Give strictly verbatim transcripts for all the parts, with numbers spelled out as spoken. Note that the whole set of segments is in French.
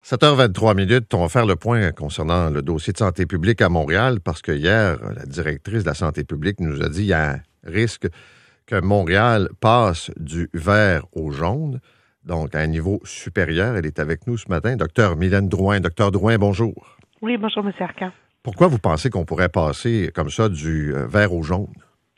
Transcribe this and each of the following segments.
sept heures vingt-trois minutes, on va faire le point concernant le dossier de santé publique à Montréal parce que hier, la directrice de la santé publique nous a dit qu'il y a un risque que Montréal passe du vert au jaune, donc à un niveau supérieur. Elle est avec nous ce matin, docteur Mylène Drouin. Docteur Drouin, bonjour. Oui, bonjour, M. Arcan. Pourquoi vous pensez qu'on pourrait passer comme ça du vert au jaune?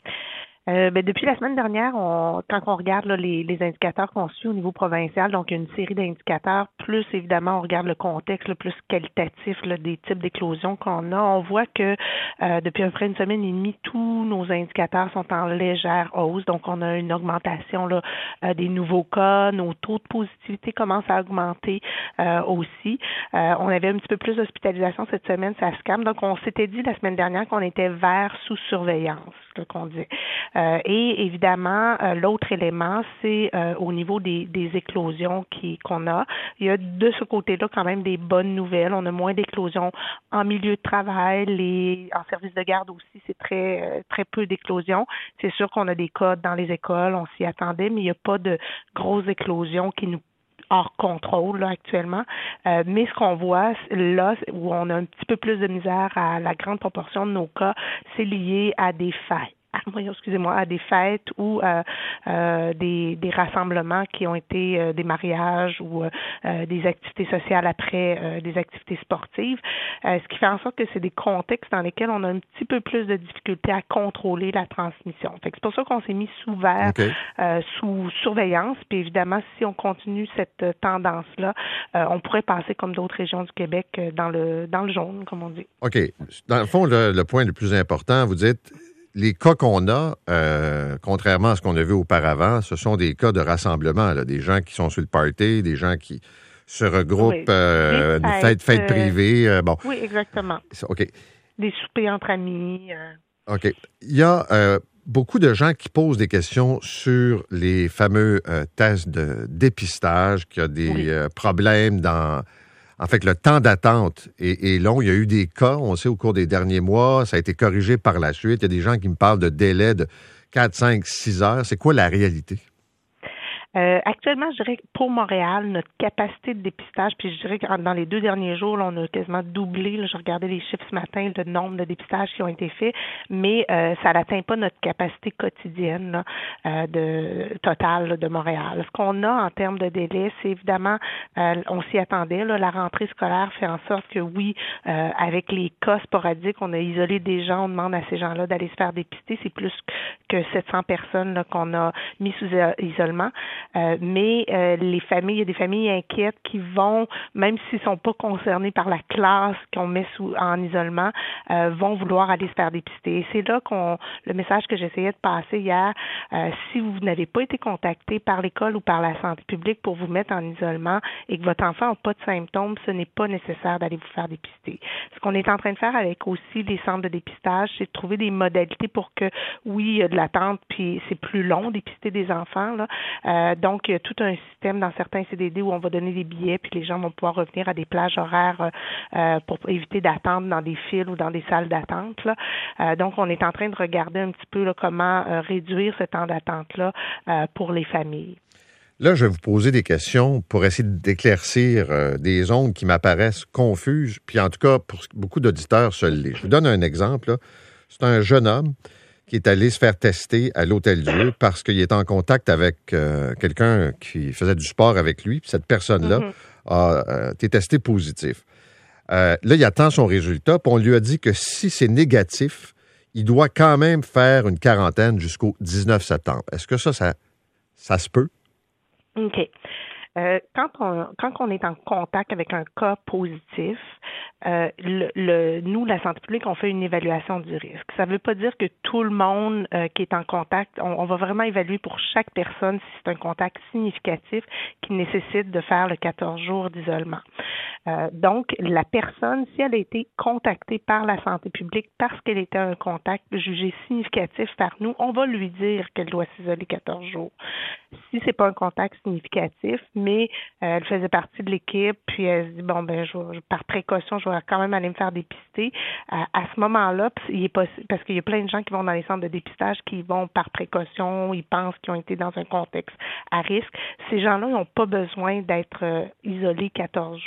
Euh, ben, depuis la semaine dernière, on, quand on regarde là, les, les indicateurs qu'on suit au niveau provincial, donc il y a une série d'indicateurs, plus évidemment on regarde le contexte le plus qualitatif là, des types d'éclosions qu'on a, on voit que euh, depuis à peu près une semaine et demie, tous nos indicateurs sont en légère hausse, donc on a une augmentation là, euh, des nouveaux cas, nos taux de positivité commencent à augmenter euh, aussi. Euh, on avait un petit peu plus d'hospitalisation cette semaine, ça se calme, donc on s'était dit la semaine dernière qu'on était vert sous surveillance, là, qu'on dit. Euh, et évidemment, euh, l'autre élément, c'est euh, au niveau des, des éclosions qui, qu'on a. Il y a de ce côté-là quand même des bonnes nouvelles. On a moins d'éclosions en milieu de travail, les en service de garde aussi, c'est très euh, très peu d'éclosions. C'est sûr qu'on a des cas dans les écoles, on s'y attendait, mais il n'y a pas de grosses éclosions qui nous hors contrôle là, actuellement. Euh, mais ce qu'on voit là, où on a un petit peu plus de misère à la grande proportion de nos cas, c'est lié à des fêtes. Ah, voyons, excusez-moi, à des fêtes ou euh, euh, des, des rassemblements qui ont été euh, des mariages ou euh, des activités sociales après euh, des activités sportives, euh, ce qui fait en sorte que c'est des contextes dans lesquels on a un petit peu plus de difficulté à contrôler la transmission. Fait que c'est pour ça qu'on s'est mis sous vert, okay. euh, sous surveillance, puis évidemment, si on continue cette tendance-là, euh, on pourrait passer comme d'autres régions du Québec dans le dans le jaune, comme on dit. OK. Dans le fond, le, le point le plus important, vous dites les cas qu'on a, euh, contrairement à ce qu'on a vu auparavant, ce sont des cas de rassemblement, là, des gens qui sont sur le party, des gens qui se regroupent, oui. euh, des fêtes, fêtes, fêtes privées. Euh, bon. Oui, exactement. OK. Des soupers entre amis. Euh... OK. Il y a euh, beaucoup de gens qui posent des questions sur les fameux euh, tests de dépistage, qu'il y a des oui. euh, problèmes dans... En fait, le temps d'attente est, est long. Il y a eu des cas, on sait, au cours des derniers mois. Ça a été corrigé par la suite. Il y a des gens qui me parlent de délais de quatre, cinq, six heures. C'est quoi la réalité? Euh, actuellement, je dirais que pour Montréal, notre capacité de dépistage, puis je dirais que dans les deux derniers jours, là, on a quasiment doublé, là, je regardais les chiffres ce matin, le nombre de dépistages qui ont été faits, mais euh, ça n'atteint pas notre capacité quotidienne là, euh, de totale là, de Montréal. Ce qu'on a en termes de délai, c'est évidemment, euh, on s'y attendait, là, la rentrée scolaire fait en sorte que oui, euh, avec les cas sporadiques, on a isolé des gens, on demande à ces gens-là d'aller se faire dépister, c'est plus que sept cents personnes là, qu'on a mis sous isolement. Euh, mais euh, les familles, il y a des familles inquiètes qui vont, même s'ils ne sont pas concernés par la classe qu'on met sous en isolement, euh, vont vouloir aller se faire dépister. Et c'est là qu'on, le message que j'essayais de passer hier, euh, si vous n'avez pas été contacté par l'école ou par la santé publique pour vous mettre en isolement et que votre enfant n'a pas de symptômes, ce n'est pas nécessaire d'aller vous faire dépister. Ce qu'on est en train de faire avec aussi les centres de dépistage, c'est de trouver des modalités pour que, oui, il y a de l'attente, puis c'est plus long dépister des enfants, là. Euh, Donc, il y a tout un système dans certains C D D où on va donner des billets puis les gens vont pouvoir revenir à des plages horaires euh, pour éviter d'attendre dans des files ou dans des salles d'attente. Là. Euh, donc, on est en train de regarder un petit peu là, comment euh, réduire ce temps d'attente-là euh, pour les familles. Là, je vais vous poser des questions pour essayer d'éclaircir euh, des ondes qui m'apparaissent confuses, puis en tout cas, pour beaucoup d'auditeurs, se l'est. Je vous donne un exemple. Là. C'est un jeune homme qui est allé se faire tester à l'Hôtel-Dieu parce qu'il est en contact avec euh, quelqu'un qui faisait du sport avec lui, puis cette personne-là mm-hmm. a euh, été testée positif. Euh, là, il attend son résultat, puis on lui a dit que si c'est négatif, il doit quand même faire une quarantaine jusqu'au dix-neuf septembre. Est-ce que ça, ça, ça se peut? OK. Euh, quand on quand on est en contact avec un cas positif, euh, le, le nous, la santé publique, on fait une évaluation du risque. Ça ne veut pas dire que tout le monde euh, qui est en contact, on, on va vraiment évaluer pour chaque personne si c'est un contact significatif qui nécessite de faire le quatorze jours d'isolement. Euh, donc, la personne, si elle a été contactée par la santé publique parce qu'elle était un contact jugé significatif par nous, on va lui dire qu'elle doit s'isoler quatorze jours. Si c'est pas un contact significatif, mais euh, elle faisait partie de l'équipe, puis elle se dit, bon, ben, je, je, par précaution, je vais quand même aller me faire dépister. À, à ce moment-là, il est possible, parce qu'il y a plein de gens qui vont dans les centres de dépistage qui vont par précaution, ils pensent qu'ils ont été dans un contexte à risque. Ces gens-là, ils n'ont pas besoin d'être euh, isolés quatorze jours.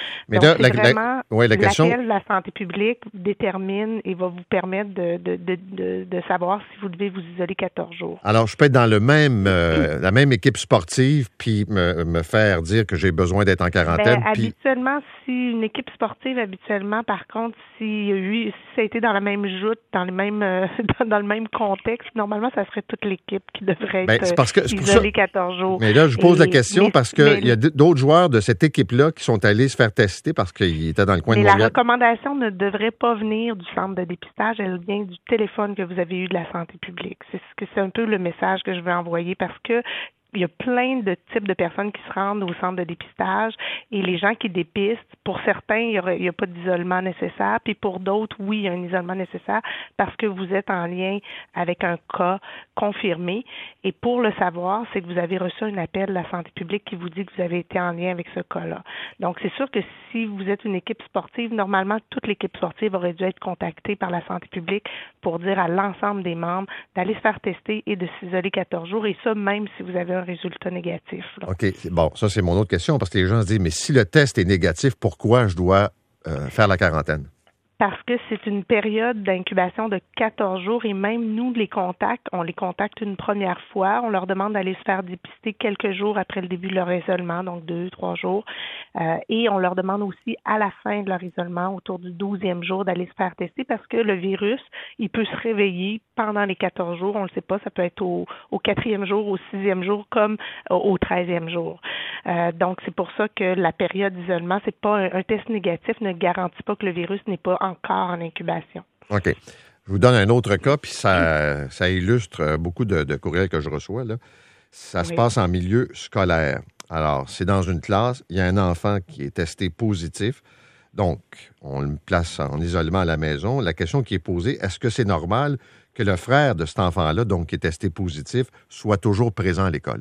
Mais Donc, là, c'est la, vraiment la, ouais, la question... laquelle la santé publique détermine et va vous permettre de, de, de, de, de savoir si vous devez vous isoler quatorze jours. Alors, je peux être dans le même, euh, la même équipe sportive puis me, me faire dire que j'ai besoin d'être en quarantaine. Ben, puis... habituellement, si une équipe sportive, habituellement, par contre, si, si ça a été dans la même joute, dans le même euh, dans, dans le même contexte, normalement, ça serait toute l'équipe qui devrait ben, être c'est parce que, c'est isolée ça... quatorze jours. Mais là, je pose et, la question mais, parce qu'il mais... y a d'autres joueurs de cette équipe-là qui sont allés se faire tester parce qu'ils étaient dans le coin Mais de Montréal. la recommandation ne devrait pas venir du centre de dépistage, elle vient du téléphone que vous avez eu de la santé publique. C'est ce que c'est un peu le message que je veux envoyer parce que il y a plein de types de personnes qui se rendent au centre de dépistage et les gens qui dépistent, pour certains, il n'y a, a pas d'isolement nécessaire, puis pour d'autres, oui, il y a un isolement nécessaire parce que vous êtes en lien avec un cas confirmé. Et pour le savoir, c'est que vous avez reçu un appel de la santé publique qui vous dit que vous avez été en lien avec ce cas-là. Donc, c'est sûr que si vous êtes une équipe sportive, normalement, toute l'équipe sportive aurait dû être contactée par la santé publique pour dire à l'ensemble des membres d'aller se faire tester et de s'isoler quatorze jours, et ça, même si vous avez un résultat négatif. Là. OK. Bon, ça, c'est mon autre question, parce que les gens se disent, mais si le test est négatif, pourquoi je dois euh, faire la quarantaine? Parce que c'est une période d'incubation de quatorze jours et même nous, les contacts, on les contacte une première fois. On leur demande d'aller se faire dépister quelques jours après le début de leur isolement, donc deux, trois jours. Euh, et on leur demande aussi à la fin de leur isolement, autour du douzième jour, d'aller se faire tester parce que le virus, il peut se réveiller pendant les quatorze jours. On ne le sait pas, ça peut être au, au quatrième jour, au sixième jour, comme au treizième jour. Euh, donc, c'est pour ça que la période d'isolement, c'est pas un, un test négatif ne garantit pas que le virus n'est pas encore en incubation. OK. Je vous donne un autre cas, puis ça, ça illustre beaucoup de, de courriels que je reçois. Là. Ça oui. se passe en milieu scolaire. Alors, c'est dans une classe, il y a un enfant qui est testé positif. Donc, on le place en isolement à la maison. La question qui est posée, est-ce que c'est normal que le frère de cet enfant-là, donc qui est testé positif, soit toujours présent à l'école?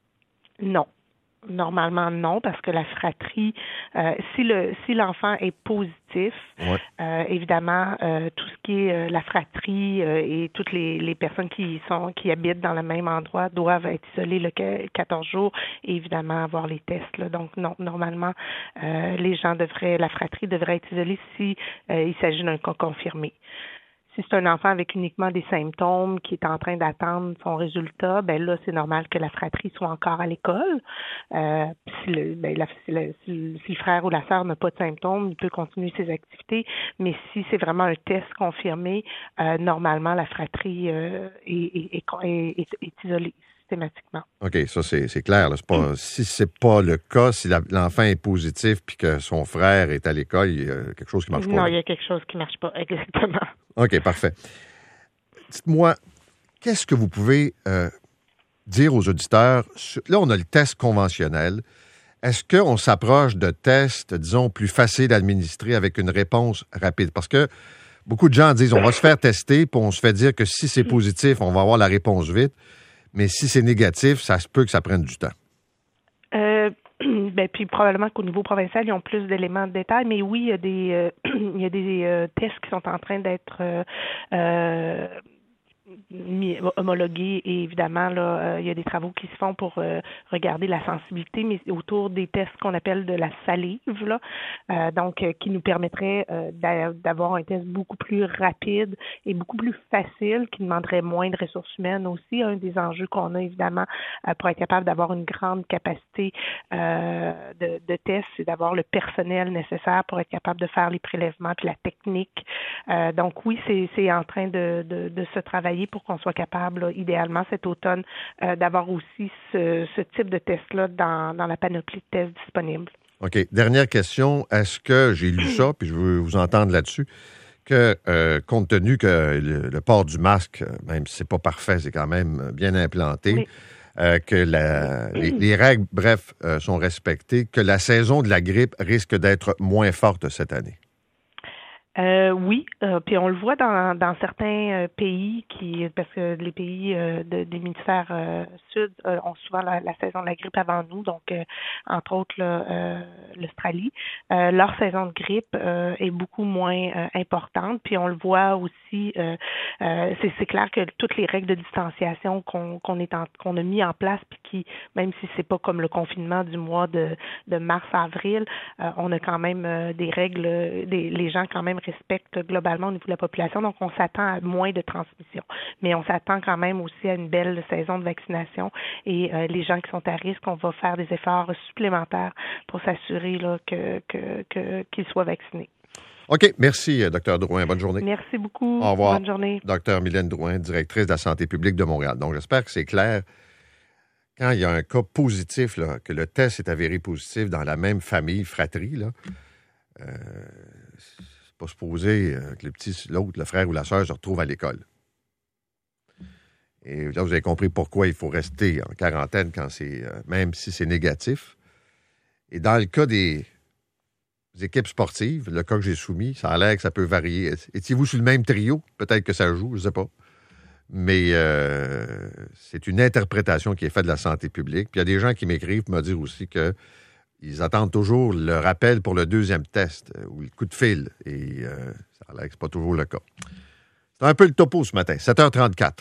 Non. Normalement, non, parce que la fratrie, euh, si le si l'enfant est positif, ouais. euh, évidemment, euh, tout ce qui est euh, la fratrie euh, et toutes les, les personnes qui sont qui habitent dans le même endroit doivent être isolées le quatorze jours et évidemment avoir les tests. Là. Donc, non, normalement, euh, les gens devraient, la fratrie devrait être isolée si euh, il s'agit d'un cas confirmé. Si c'est un enfant avec uniquement des symptômes qui est en train d'attendre son résultat, ben là, c'est normal que la fratrie soit encore à l'école. Euh, si, le, ben, la, si, le, si le frère ou la sœur n'a pas de symptômes, il peut continuer ses activités. Mais si c'est vraiment un test confirmé, euh, normalement, la fratrie euh, est, est, est, est, est isolée systématiquement. OK, ça, c'est, c'est clair. Là. C'est pas, si c'est pas le cas, si la, l'enfant est positif puis que son frère est à l'école, il y a quelque chose qui marche pas. Non, là. il y a quelque chose qui marche pas, exactement. OK, parfait. Dites-moi, qu'est-ce que vous pouvez euh, dire aux auditeurs? Là, on a le test conventionnel. Est-ce qu'on s'approche de tests, disons, plus faciles à administrer avec une réponse rapide? Parce que beaucoup de gens disent, on va se faire tester, puis on se fait dire que si c'est positif, on va avoir la réponse vite. Mais si c'est négatif, ça se peut que ça prenne du temps. Euh, ben, puis probablement qu'au niveau provincial, ils ont plus d'éléments de détail, mais oui, il y a des euh, il y a des euh, tests qui sont en train d'être euh, euh, homologués et évidemment là euh, il y a des travaux qui se font pour euh, regarder la sensibilité, mais autour des tests qu'on appelle de la salive là, euh, donc euh, qui nous permettrait euh, d'avoir un test beaucoup plus rapide et beaucoup plus facile, qui demanderait moins de ressources humaines aussi. Un des enjeux qu'on a évidemment euh, pour être capable d'avoir une grande capacité euh, de, de tests, c'est d'avoir le personnel nécessaire pour être capable de faire les prélèvements puis la technique. Euh, donc oui, c'est, c'est en train de, de, de se travailler pour qu'on soit capable, là, idéalement cet automne, euh, d'avoir aussi ce, ce type de test-là dans, dans la panoplie de tests disponibles. OK. Dernière question. Est-ce que, j'ai lu ça, puis je veux vous entendre là-dessus, que euh, compte tenu que le, le port du masque, même si c'est pas parfait, c'est quand même bien implanté, oui. euh, que la, les, les règles, bref, euh, sont respectées, que la saison de la grippe risque d'être moins forte cette année? Euh, oui, euh, puis on le voit dans, dans certains euh, pays qui, parce que les pays euh, de, des hémisphères euh, sud euh, ont souvent la, la saison de la grippe avant nous, donc euh, entre autres là, euh, l'Australie, euh, leur saison de grippe euh, est beaucoup moins euh, importante. Puis on le voit aussi, euh, euh, c'est, c'est clair que toutes les règles de distanciation qu'on, qu'on est en, qu'on a mis en place, puis qui, même si c'est pas comme le confinement du mois de, de mars-avril, euh, on a quand même euh, des règles, des, les gens quand même respectent globalement au niveau de la population, donc on s'attend à moins de transmission. Mais on s'attend quand même aussi à une belle saison de vaccination et euh, les gens qui sont à risque, on va faire des efforts supplémentaires pour s'assurer là, que, que, que, qu'ils soient vaccinés. OK. Merci, Dr Drouin. Bonne journée. Merci beaucoup. Au revoir. Bonne journée. Dr Mylène Drouin, directrice de la santé publique de Montréal. Donc, j'espère que c'est clair. Quand il y a un cas positif, là, que le test est avéré positif dans la même famille, fratrie, là, euh, c'est pas supposé que le petit, l'autre, le frère ou la sœur se retrouve à l'école. Et là, vous avez compris pourquoi il faut rester en quarantaine quand c'est, euh, même si c'est négatif. Et dans le cas des, des équipes sportives, le cas que j'ai soumis, ça a l'air que ça peut varier. Étiez-vous sur le même trio? Peut-être que ça joue, je ne sais pas. Mais euh, c'est une interprétation qui est faite de la santé publique. Puis il y a des gens qui m'écrivent pour me dire aussi qu'ils attendent toujours le rappel pour le deuxième test euh, ou le coup de fil. Et euh, ça a l'air que ce n'est pas toujours le cas. C'est un peu le topo ce matin, sept heures trente-quatre.